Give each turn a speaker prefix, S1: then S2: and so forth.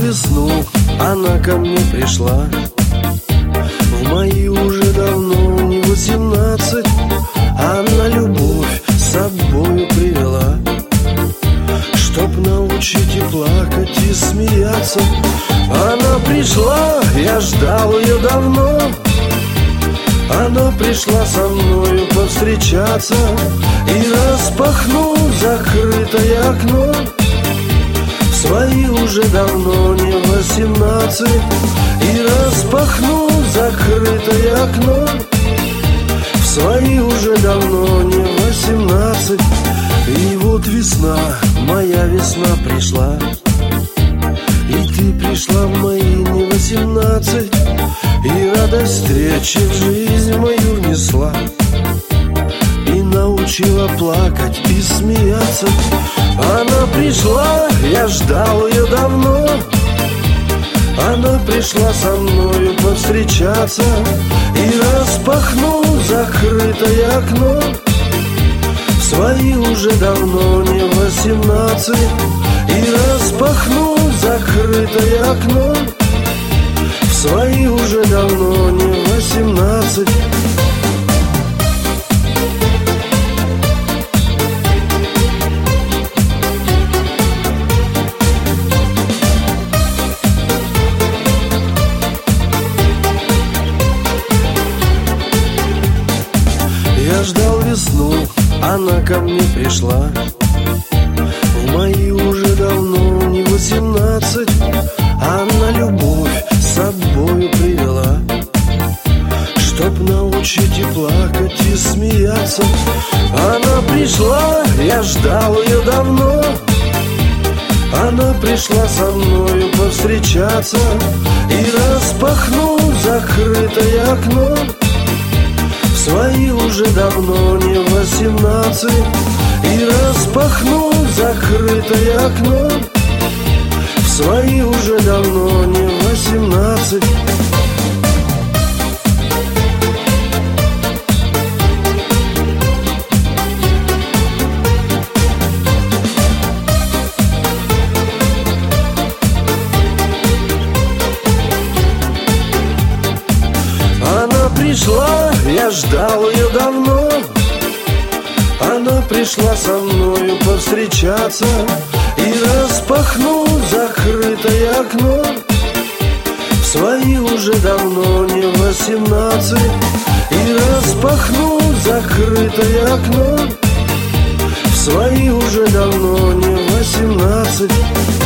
S1: весну, она ко мне пришла. В мои уже давно не 18, она любовь с собою привела. Чтоб научить и плакать, и смеяться, она пришла, я ждал ее давно. Она пришла со мною повстречаться, и распахнул закрытое окно. В свои уже давно не 18, и распахнул закрытое окно. В свои уже давно не 18, и вот весна, моя весна пришла. И ты пришла в мои не 18, и радость встречи в жизнь мою внесла. И научила плакать и смеяться. Она пришла, я ждал ее давно. Она пришла со мною повстречаться, и распахнул закрытое окно. В свои уже давно не 18, и распахнул закрытое окно. В свои уже давно не 18. Я ждал весну, она ко мне пришла. В мои уже давно не 18, она любовь с собою привела. Чтоб научить и плакать, и смеяться, она пришла, я ждал ее давно. Она пришла со мною повстречаться, и распахнул закрытое окно. В свои уже давно не 18, и распахнул закрытое окно. В свои уже давно не 18. Она пришла, я ждал ее давно. Она пришла со мною повстречаться, и распахнул закрытое окно. В свои уже давно не 18, и распахнул закрытое окно. В свои уже давно не 18.